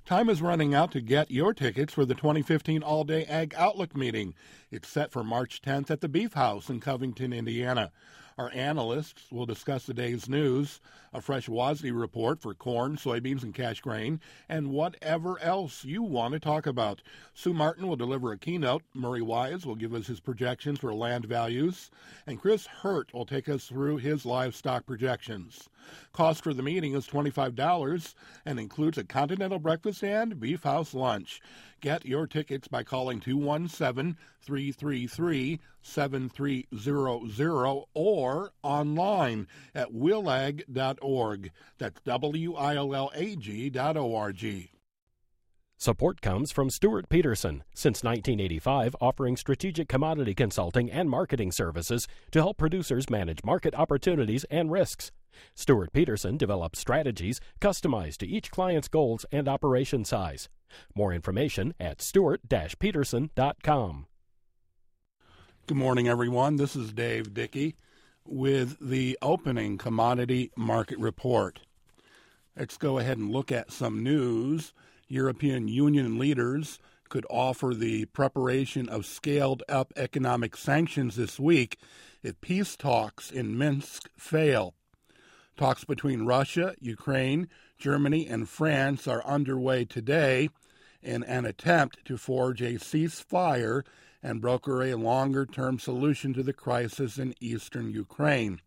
Time is running out to get your tickets for the 2015 All-Day Ag Outlook meeting. It's set for March 10th at the Beef House in Covington, Indiana. Our analysts will discuss the day's news, a fresh WASDE report for corn, soybeans, and cash grain, and whatever else you want to talk about. Sue Martin will deliver a keynote, Murray Wise will give us his projections for land values, and Chris Hurt will take us through his livestock projections. Cost for the meeting is $25 and includes a continental breakfast and Beef House lunch. Get your tickets by calling 217-333-7300 or online at willag.org. That's WILLAG.org. Support comes from Stuart Peterson, since 1985 offering strategic commodity consulting and marketing services to help producers manage market opportunities and risks. Stuart Peterson develops strategies customized to each client's goals and operation size. More information at stuart-peterson.com. Good morning, everyone. This is Dave Dickey with the opening commodity market report. Let's go ahead and look at some news. European Union leaders could offer the preparation of scaled-up economic sanctions this week if peace talks in Minsk fail. Talks between Russia, Ukraine, Germany, and France are underway today in an attempt to forge a ceasefire and broker a longer-term solution to the crisis in eastern Ukraine.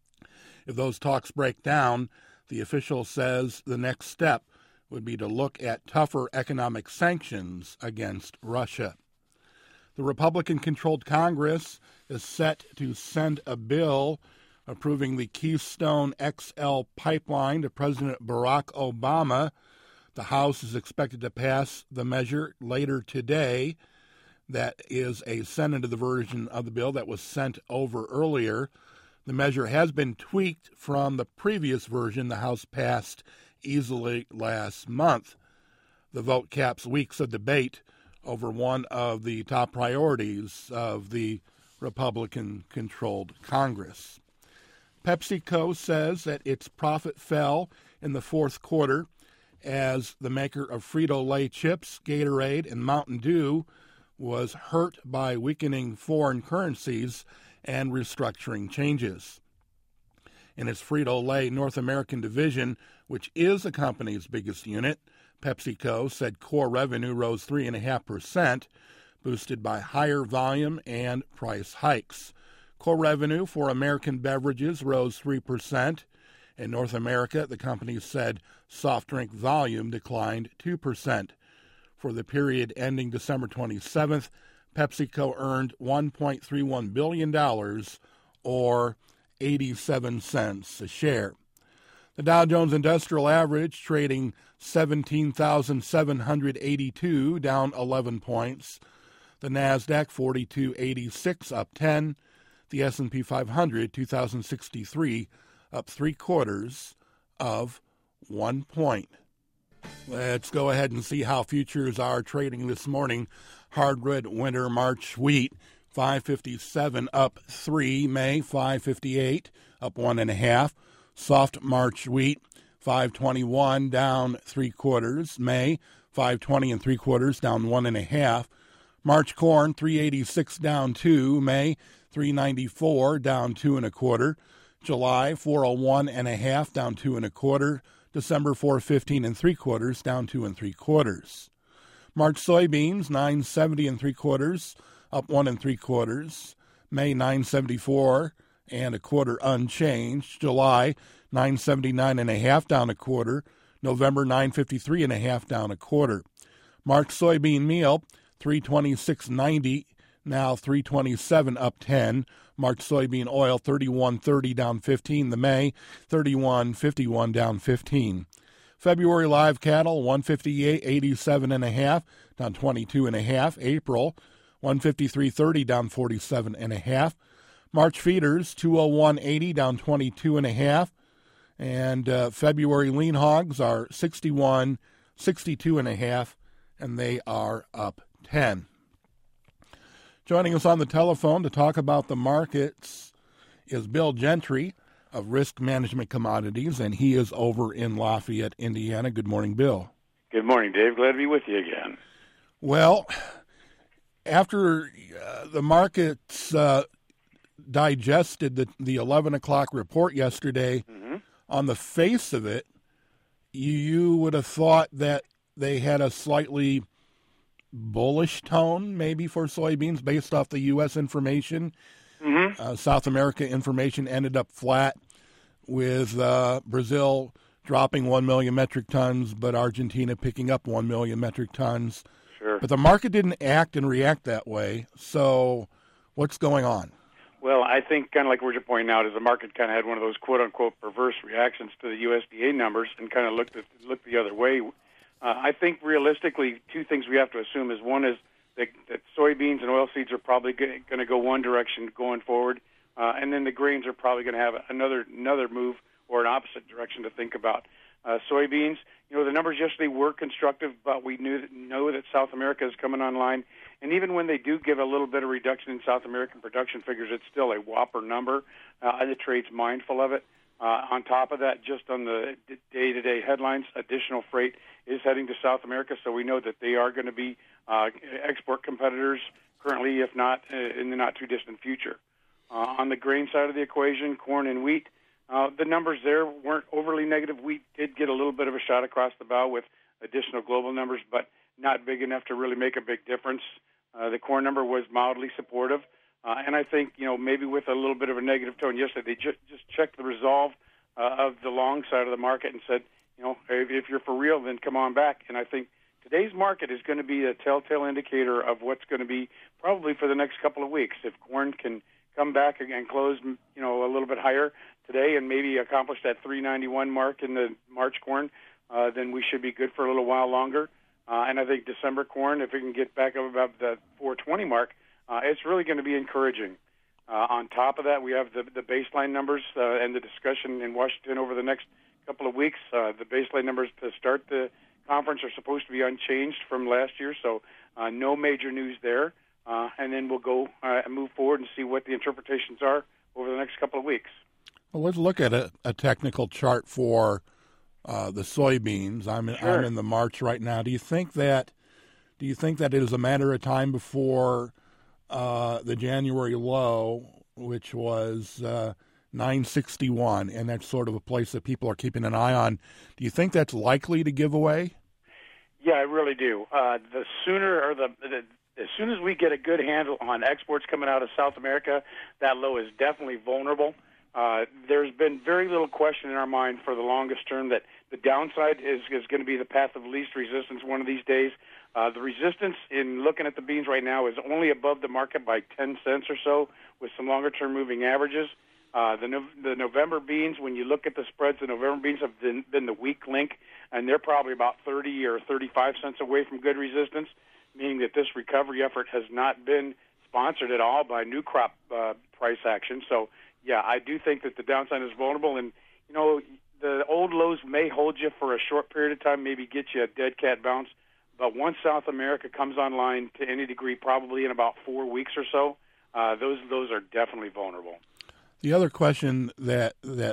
If those talks break down, the official says the next step would be to look at tougher economic sanctions against Russia. The Republican-controlled Congress is set to send a bill approving the Keystone XL pipeline to President Barack Obama. The House is expected to pass the measure later today. That is a Senate version of the bill that was sent over earlier. The measure has been tweaked from the previous version the House passed easily last month. The vote caps weeks of debate over one of the top priorities of the Republican-controlled Congress. PepsiCo says that its profit fell in the fourth quarter as the maker of Frito-Lay chips, Gatorade, and Mountain Dew was hurt by weakening foreign currencies and restructuring changes. In its Frito-Lay North American division, which is the company's biggest unit, PepsiCo said core revenue rose 3.5%, boosted by higher volume and price hikes. Core revenue for American beverages rose 3%. In North America, the company said soft drink volume declined 2%. For the period ending December 27th, PepsiCo earned $1.31 billion, or 87 cents a share. The Dow Jones Industrial Average trading 17,782, down 11 points. The NASDAQ 4286, up 10. The S&P 500 2063, up 0.75 of 1 point. Let's go ahead and see how futures are trading this morning. Hard red winter March wheat 557 up 3. May 558 up 1.5. Soft March wheat 521 down 0.75. May 520 3/4 down 1.5. March corn 386 down 2. May 394 down 2 1/4. July 401.5 down 2 1/4. December 415 3/4 down 2 3/4. March soybeans 970 3/4 up 1 3/4. May 974 1/4 unchanged. July 979.5 down 1/4. November 953.5 down 1/4. March soybean meal 326.90 now 327 up 10. March soybean oil 31.30 down 15. The May 31.51 down 15. February live cattle 158.87.5 down 22.5. April 153.30 down 47.5. March feeders 201.80 down 22.5. And February lean hogs are 61.62.5, and they are up 10. Joining us on the telephone to talk about the markets is Bill Gentry of Risk Management Commodities, and he is over in Lafayette, Indiana. Good morning, Bill. Good morning, Dave. Glad to be with you again. Well, after the markets digested the 11 o'clock report yesterday, on the face of it, you would have thought that they had a slightly bullish tone maybe for soybeans based off the U.S. information. South America information ended up flat with Brazil dropping 1 million metric tons, but Argentina picking up 1 million metric tons. Sure. But the market didn't act and react that way. So what's going on? Well, I think kind of like what you're pointing out is the market kind of had one of those quote-unquote perverse reactions to the USDA numbers and kind of looked the other way. I think realistically, two things we have to assume is one is that soybeans and oilseeds are probably going to go one direction going forward, and then the grains are probably going to have another move or an opposite direction to think about. Soybeans, the numbers yesterday were constructive, but we know that South America is coming online. And even when they do give a little bit of reduction in South American production figures, it's still a whopper number. The trade's mindful of it. On top of that, just on the day-to-day headlines, additional freight is heading to South America, so we know that they are going to be export competitors currently, if not in the not-too-distant future. On the grain side of the equation, corn and wheat, the numbers there weren't overly negative. Wheat did get a little bit of a shot across the bow with additional global numbers, but not big enough to really make a big difference. The corn number was mildly supportive. And I think, maybe with a little bit of a negative tone yesterday, they just checked the resolve of the long side of the market and said, if you're for real, then come on back. And I think today's market is going to be a telltale indicator of what's going to be probably for the next couple of weeks. If corn can come back and close, a little bit higher today and maybe accomplish that 391 mark in the March corn, then we should be good for a little while longer. And I think December corn, if it can get back up above the 420 mark, it's really going to be encouraging. On top of that, we have the baseline numbers and the discussion in Washington over the next couple of weeks. The baseline numbers to start the conference are supposed to be unchanged from last year, so no major news there. And then we'll go and move forward and see what the interpretations are over the next couple of weeks. Well, let's look at a technical chart for the soybeans. I'm in the March right now. Do you think that it is a matter of time before the January low, which was 961, and that's sort of a place that people are keeping an eye on? Do you think that's likely to give away? Yeah, I really do. The sooner or as soon as we get a good handle on exports coming out of South America, that low is definitely vulnerable. There's been very little question in our mind for the longest term that the downside is going to be the path of least resistance one of these days. The resistance in looking at the beans right now is only above the market by 10 cents or so with some longer-term moving averages. The November beans, when you look at the spreads, the November beans have been the weak link, and they're probably about 30 or 35 cents away from good resistance, meaning that this recovery effort has not been sponsored at all by new crop price action. So, yeah, I do think that the downside is vulnerable, and, the old lows may hold you for a short period of time, maybe get you a dead cat bounce. But once South America comes online to any degree, probably in about 4 weeks or so, those are definitely vulnerable. The other question that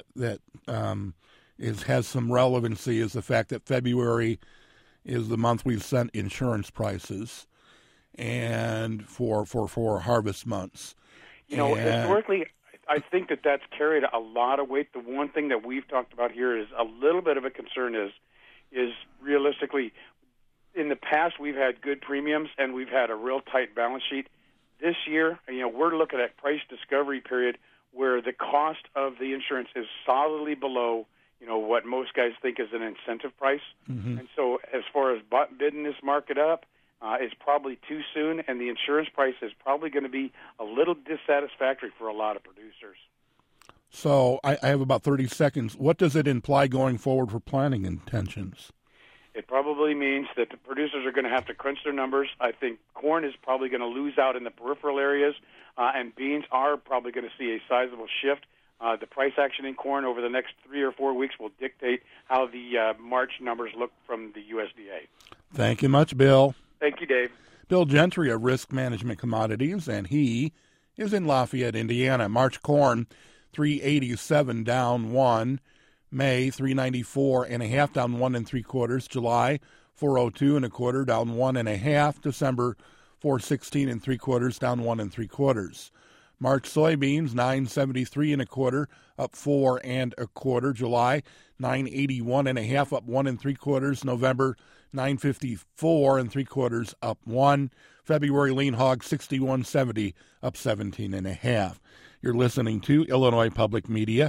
has some relevancy is the fact that February is the month we've sent insurance prices, and for harvest months. Historically, I think that's carried a lot of weight. The one thing that we've talked about here is a little bit of a concern is realistically, in the past we've had good premiums and we've had a real tight balance sheet. This year, we're looking at price discovery period where the cost of the insurance is solidly below, what most guys think is an incentive price. Mm-hmm. And so as far as bidding this market up, it's probably too soon, and the insurance price is probably going to be a little dissatisfactory for a lot of producers. So I have about 30 seconds. What does it imply going forward for planting intentions? It probably means that the producers are going to have to crunch their numbers. I think corn is probably going to lose out in the peripheral areas, and beans are probably going to see a sizable shift. The price action in corn over the next 3 or 4 weeks will dictate how the March numbers look from the USDA. Thank you much, Bill. Thank you, Dave. Bill Gentry of Risk Management Commodities, and he is in Lafayette, Indiana. March corn, 387 down 1. May, 394.5 down 1 3/4. July, 402 1/4, down 1 1/2. December 416 3/4, down 1 3/4. March soybeans 973 1/4, up 4 1/4. July 981 1/2, up 1 3/4. November 954 3/4, up 1. February lean hog 61.70, up 17 1/2. You're listening to Illinois Public Media,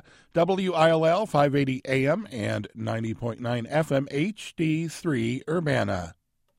WILL 580 AM and 90.9 FM HD3 Urbana.